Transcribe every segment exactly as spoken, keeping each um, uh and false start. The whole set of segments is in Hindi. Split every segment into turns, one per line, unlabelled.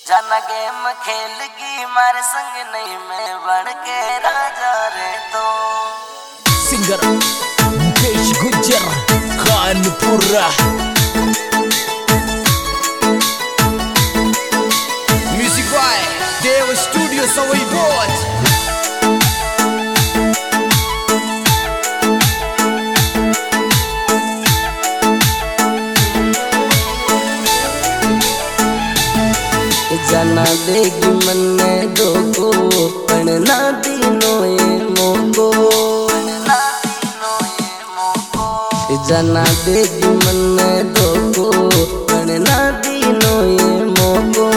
जाना गेम खेल की मारे संग नहीं मैं बन के राजा रे तो
singer Mukesh Gujjar Khanpura music by Dev studio Sawai बोझ
जाना देगी मन्ने दो को पढ़ना तीनों ये मोको जाना देगी मन्ने दो को पढ़ना तीनों ये मोको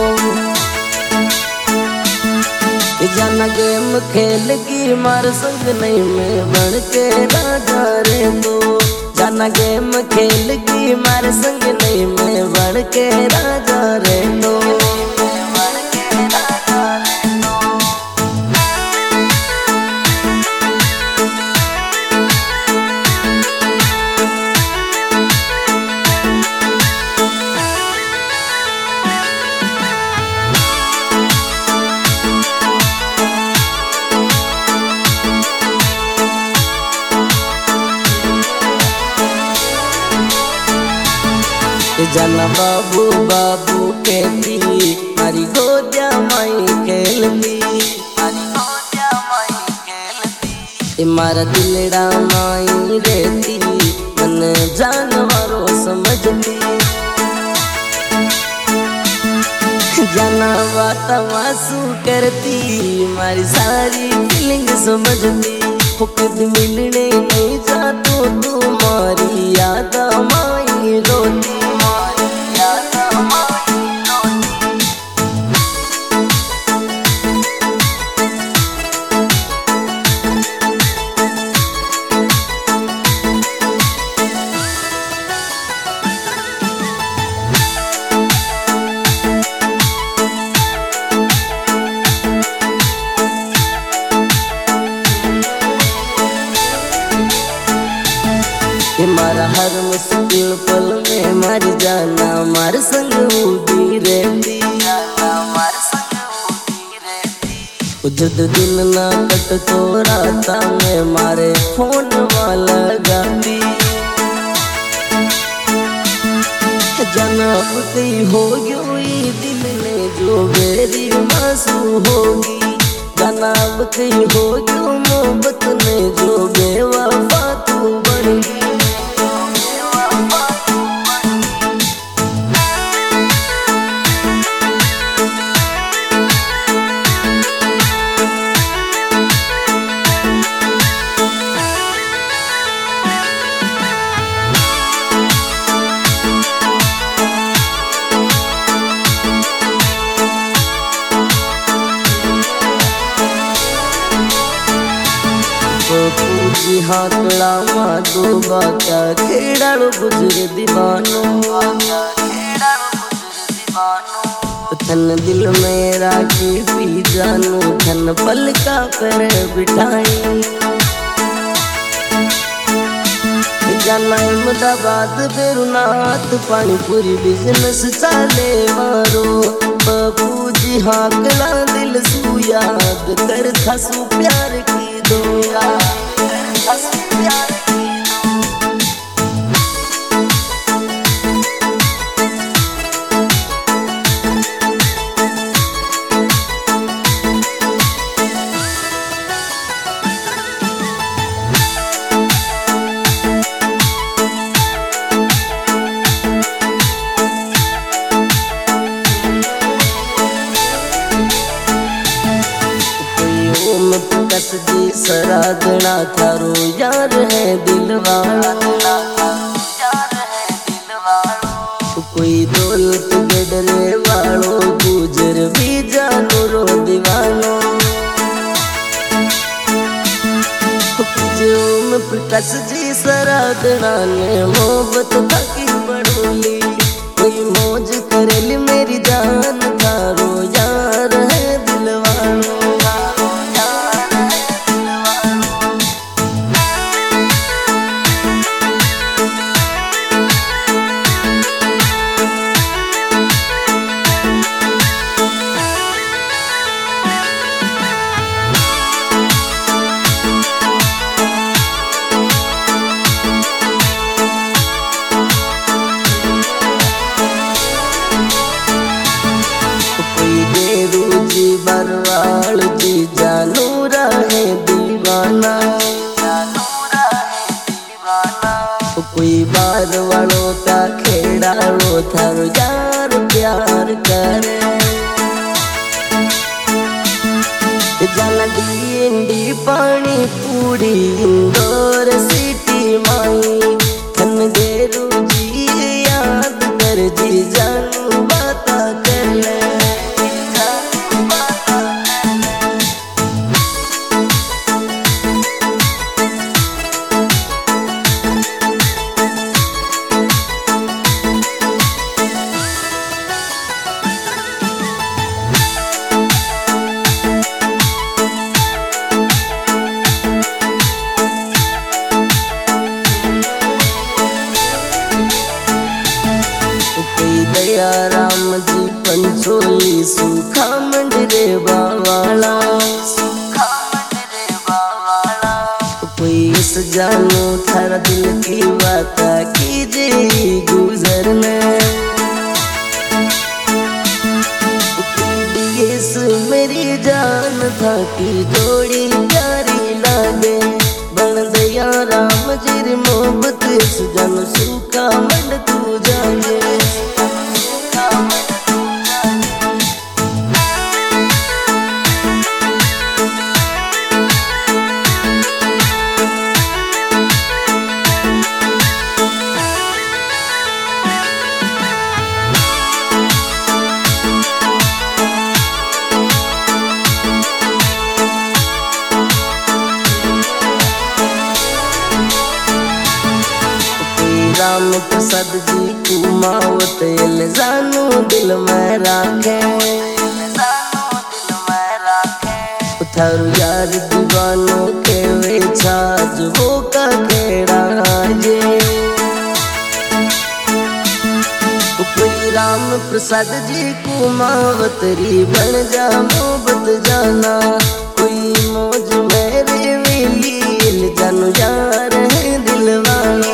जाना गेम खेल की मार संग नहीं मैं बन के राजा रे तो जाना गेम खेल की मार संग नहीं मैं बन के राजा रे तो जाना बाबू बाबू कहती मारी गोदिया माई खेलती मारी गोदिया माई खेलती मारा दिलड़ा माई रहती मन जानवरों समझती जाना बात मासू करती मारी सारी फीलिंग समझती खुद मिलने नहीं जातो तुम्हारी याद माई रोती मारा हर मुश्किल पल में मर जाना मार संग उड़ी रहती मार संग उड़ी रहती जद दिन ना कट तो राता में मारे फोन वाला गाती जनाब कई हो गई दिल ने जो मेरी मासू होगी जनाब कई हो गई मोहब्बत ने जो बेवफा तू बन गई जी हाँ कला दो बाका खेड़ाड़ो गुजर दीवानो थन दिल में राखी पी जानू थन पल का कर बिठाई जाना अहमदाबाद बेरुनाथ पानीपुरी बिजनेस चाले मारो बाबू जी हाँ कला दिल सू याद कर था सू प्यार की दो प्यार कस दी सराधना थारो यार है दिलवाड़ा कोई दौलत गडरे वालो गुजर भी जानो रो दीवानो जो में प्रकाश जी सराधना ने मोहब्बत बाकी बढ़ोली कोई मौज करेली मेरी जान थारो यार है दिलवानो थारो यार प्यार करे। जाना डी पानी पूरी इंदौर सिटी माई थन गेरू जी याद कर जी जानू बाता कर ले। दया राम जी पंचोली सूखा मंडरे बावाला, सूखा मंडरे बावाला। कोई इस जानो थारा दिल की बात कीजे गुजरने। इस मेरी जान था की जोड़ी प्यारी लागे बन दया राम जी मोहब्बत इस जन सूखा मंड तू जागे। राम प्रसाद जी कुमावत जानू दिल में राखे, थारू यार दीवानों के वे छाज वो का खेड़ा जे। कोई राम प्रसाद जी कुमावत री बन जा मोहब्बत जाना। कोई मौज मेरे वेली जानू यार है दिलवानी।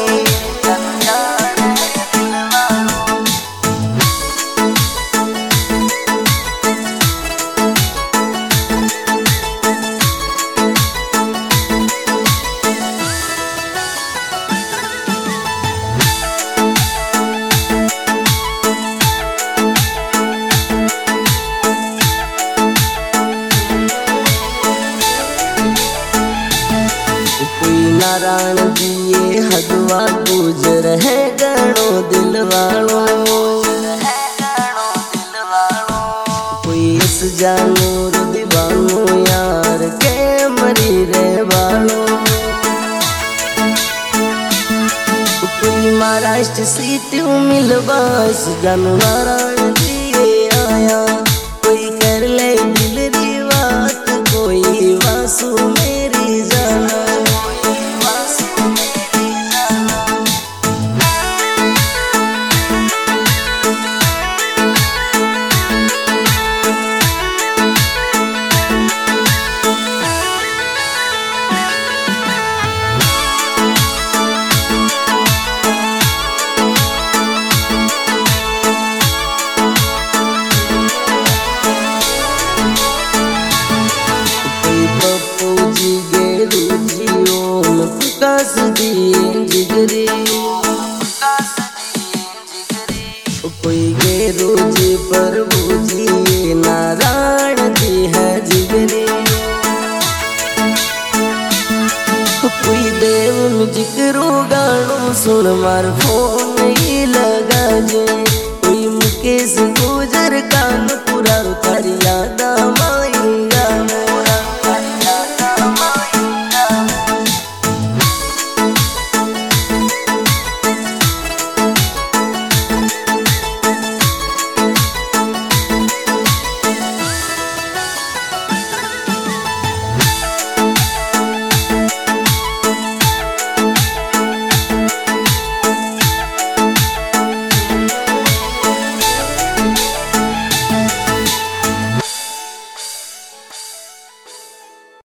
नारायण जी ये हदवा गुजर है गणो दिल वालों। कोई इस जानू दीवानो यार के मरी रे वालों। कोई महाराष्ट्र सीट मिलवा इस जानू नारायण जी ये आया। कोई कर ले दिल री बात कोई वासु मेरी जाना। प्रकाश दिए जिगरी, कोई गेरू जी प्रभु जी नारायण जी है जिगरी। कोई देव जिक्रो गानो सुन मार फोन ही लगा जे।